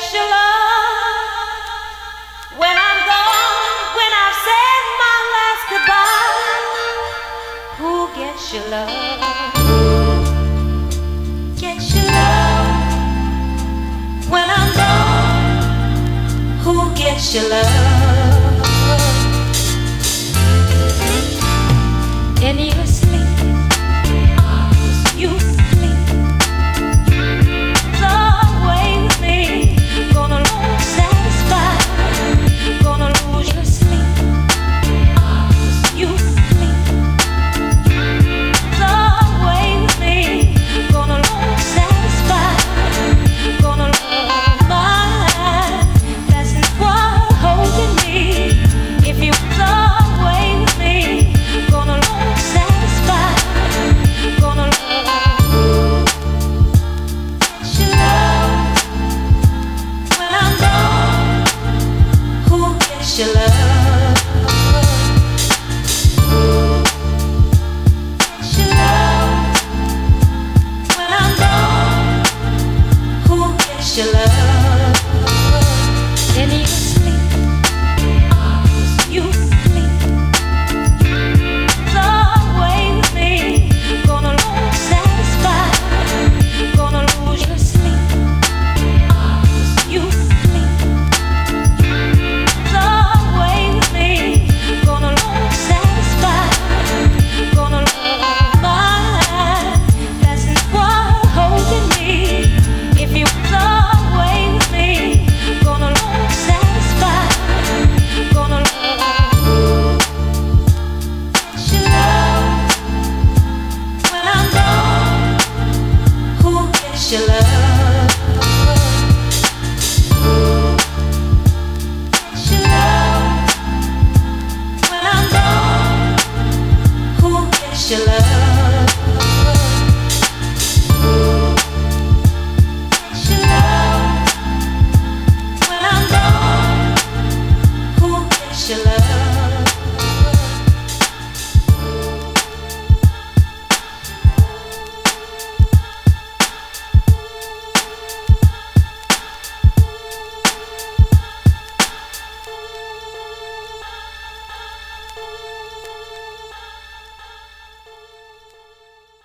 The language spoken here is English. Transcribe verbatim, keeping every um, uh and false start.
gets your love when I'm gone, when I've said my last goodbye? Who gets your love? Gets your love when I'm gone? Who gets your love? In your sleep, you sleep. Away with me, gonna lose satisfied, gonna lose your sleep. You sleep. Away with me, gonna lose satisfied, gonna lose my blessings while holding me. If you away with me, gonna lose satisfied, gonna lose. Your love, your love. When I'm gone, who gets your love? In your sleep, you sleep. Away with me, gonna lose satisfied, gonna lose your sleep. You sleep. Your love, your love. When I'm gone, who gets your love? Your love. When I'm gone, who gets your love?